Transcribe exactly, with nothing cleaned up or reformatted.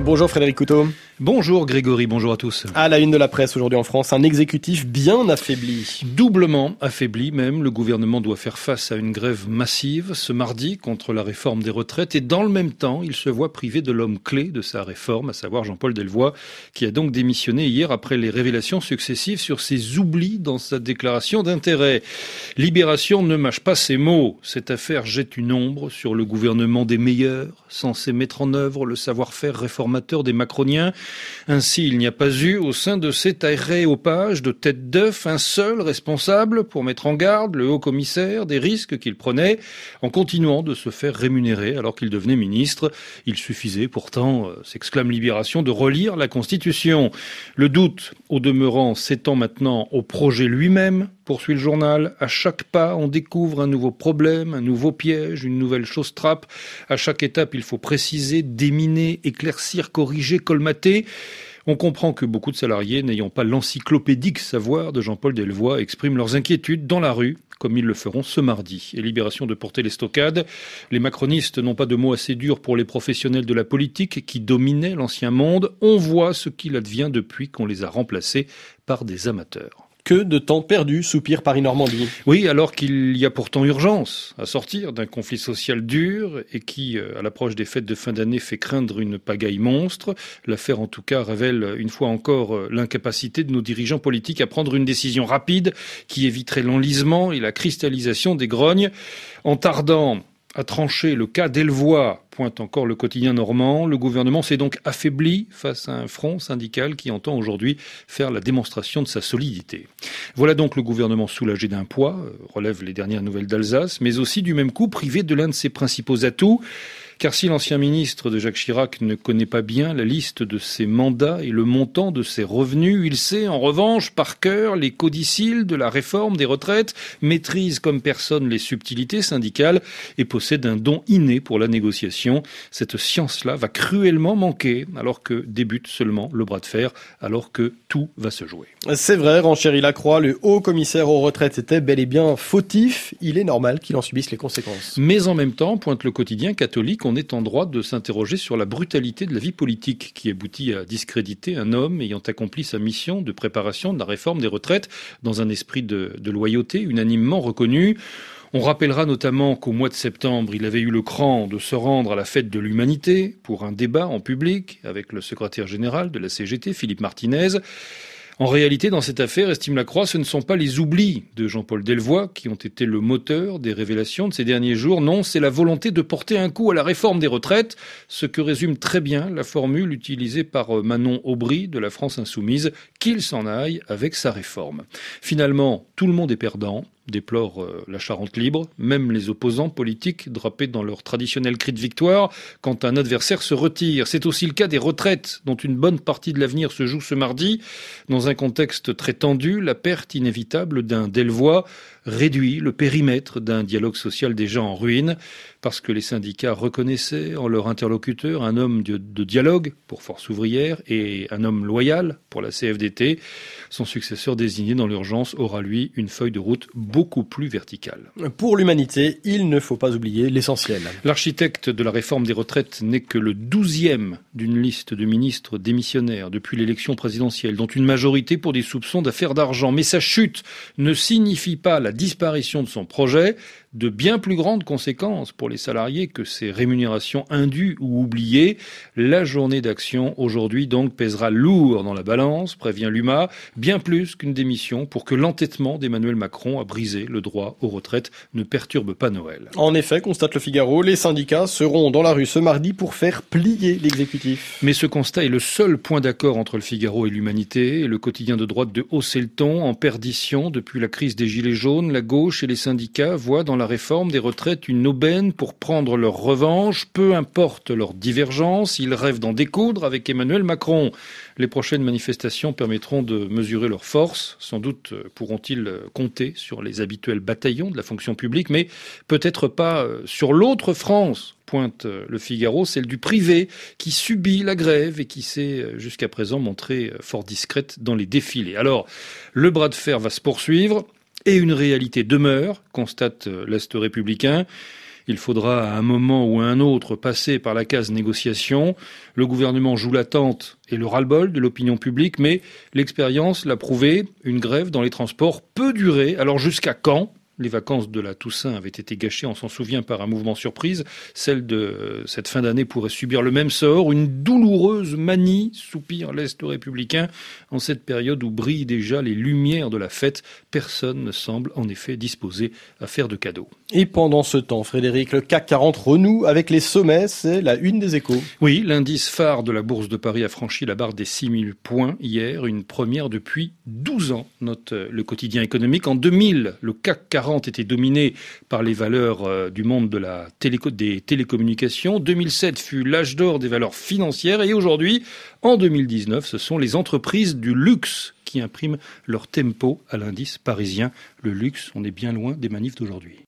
Bonjour Frédéric Couteau. Bonjour Grégory, bonjour à tous. À la une de la presse aujourd'hui en France, un exécutif bien affaibli. Doublement affaibli même, le gouvernement doit faire face à une grève massive ce mardi contre la réforme des retraites et dans le même temps, il se voit privé de l'homme clé de sa réforme, à savoir Jean-Paul Delevoye, qui a donc démissionné hier après les révélations successives sur ses oublis dans sa déclaration d'intérêt. Libération ne mâche pas ses mots. Cette affaire jette une ombre sur le gouvernement des meilleurs, censé mettre en œuvre le savoir-faire réformateur des macroniens. Ainsi, il n'y a pas eu, au sein de cet aréopage de tête d'œuf, un seul responsable pour mettre en garde le haut-commissaire des risques qu'il prenait en continuant de se faire rémunérer alors qu'il devenait ministre. Il suffisait pourtant, euh, s'exclame Libération, de relire la Constitution. Le doute, au demeurant, s'étend maintenant au projet lui-même, poursuit le journal. À chaque pas, on découvre un nouveau problème, un nouveau piège, une nouvelle chose-trappe. À chaque étape, il faut préciser, déminer, éclaircir, corriger, colmater. On comprend que beaucoup de salariés, n'ayant pas l'encyclopédique savoir de Jean-Paul Delevoye, expriment leurs inquiétudes dans la rue, comme ils le feront ce mardi. Et Libération de porter les stockades. Les macronistes n'ont pas de mots assez durs pour les professionnels de la politique qui dominaient l'ancien monde. On voit ce qu'il advient depuis qu'on les a remplacés par des amateurs. Que de temps perdu, soupire Paris-Normandie. Oui, alors qu'il y a pourtant urgence à sortir d'un conflit social dur et qui, à l'approche des fêtes de fin d'année, fait craindre une pagaille monstre. L'affaire, en tout cas, révèle une fois encore l'incapacité de nos dirigeants politiques à prendre une décision rapide qui éviterait l'enlisement et la cristallisation des grognes. En tardant à trancher le cas Delevoye, pointe encore le quotidien normand. Le gouvernement s'est donc affaibli face à un front syndical qui entend aujourd'hui faire la démonstration de sa solidité. Voilà donc le gouvernement soulagé d'un poids, relèvent les dernières nouvelles d'Alsace, mais aussi du même coup privé de l'un de ses principaux atouts. Car si l'ancien ministre de Jacques Chirac ne connaît pas bien la liste de ses mandats et le montant de ses revenus, il sait en revanche par cœur les codicilles de la réforme des retraites, maîtrise comme personne les subtilités syndicales et possède un don inné pour la négociation. Cette science-là va cruellement manquer alors que débute seulement le bras de fer, alors que tout va se jouer. C'est vrai, renchérit Lacroix, le haut-commissaire aux retraites était bel et bien fautif. Il est normal qu'il en subisse les conséquences. Mais en même temps, pointe le quotidien catholique, on est en droit de s'interroger sur la brutalité de la vie politique qui aboutit à discréditer un homme ayant accompli sa mission de préparation de la réforme des retraites dans un esprit de, de loyauté unanimement reconnu. On rappellera notamment qu'au mois de septembre, il avait eu le cran de se rendre à la fête de l'humanité pour un débat en public avec le secrétaire général de la C G T, Philippe Martinez. En réalité, dans cette affaire, estime Lacroix, ce ne sont pas les oublis de Jean-Paul Delevoye qui ont été le moteur des révélations de ces derniers jours. Non, c'est la volonté de porter un coup à la réforme des retraites, ce que résume très bien la formule utilisée par Manon Aubry de la France Insoumise, qu'il s'en aille avec sa réforme. Finalement, tout le monde est perdant. Déplore euh, la Charente libre, même les opposants politiques drapés dans leur traditionnel cri de victoire quand un adversaire se retire. C'est aussi le cas des retraites, dont une bonne partie de l'avenir se joue ce mardi. Dans un contexte très tendu, la perte inévitable d'un Delevoye réduit le périmètre d'un dialogue social déjà en ruine, parce que les syndicats reconnaissaient en leur interlocuteur un homme de, de dialogue pour Force ouvrière et un homme loyal pour la C F D T. Son successeur désigné dans l'urgence aura, lui, une feuille de route beaucoup plus verticale. Pour l'humanité, il ne faut pas oublier l'essentiel. L'architecte de la réforme des retraites n'est que le douzième d'une liste de ministres démissionnaires depuis l'élection présidentielle, dont une majorité pour des soupçons d'affaires d'argent. Mais sa chute ne signifie pas la disparition de son projet. De bien plus grandes conséquences pour les salariés que ces rémunérations indues ou oubliées. La journée d'action aujourd'hui donc pèsera lourd dans la balance, prévient l'U M A, bien plus qu'une démission pour que l'entêtement d'Emmanuel Macron à briser le droit aux retraites ne perturbe pas Noël. En effet, constate le Figaro, les syndicats seront dans la rue ce mardi pour faire plier l'exécutif. Mais ce constat est le seul point d'accord entre le Figaro et l'Humanité. Le quotidien de droite de hausser le ton, en perdition depuis la crise des Gilets jaunes. La gauche et les syndicats voient dans la réforme des retraites une aubaine pour prendre leur revanche. Peu importe leurs divergences, ils rêvent d'en découdre avec Emmanuel Macron. Les prochaines manifestations permettront de mesurer leurs forces. Sans doute pourront-ils compter sur les habituels bataillons de la fonction publique, mais peut-être pas sur l'autre France, pointe le Figaro, celle du privé, qui subit la grève et qui s'est jusqu'à présent montrée fort discrète dans les défilés. Alors, le bras de fer va se poursuivre. Et une réalité demeure, constate l'Est républicain. Il faudra à un moment ou à un autre passer par la case négociation. Le gouvernement joue l'attente et le ras-le-bol de l'opinion publique, mais l'expérience l'a prouvé, une grève dans les transports peut durer. Alors jusqu'à quand ? Les vacances de la Toussaint avaient été gâchées, on s'en souvient, par un mouvement surprise. Celle de cette fin d'année pourrait subir le même sort. Une douloureuse manie, soupire l'Est républicain. En cette période où brillent déjà les lumières de la fête, personne ne semble en effet disposé à faire de cadeaux. Et pendant ce temps, Frédéric, le C A C quarante renoue avec les sommets, c'est la une des Échos. Oui, l'indice phare de la Bourse de Paris a franchi la barre des six mille points hier, une première depuis douze ans, note le quotidien économique. En deux mille, le C A C quarante était dominé par les valeurs du monde de la téléco- des télécommunications. deux mille sept fut l'âge d'or des valeurs financières et aujourd'hui, en deux mille dix-neuf, ce sont les entreprises du luxe qui impriment leur tempo à l'indice parisien. Le luxe, on est bien loin des manifs d'aujourd'hui.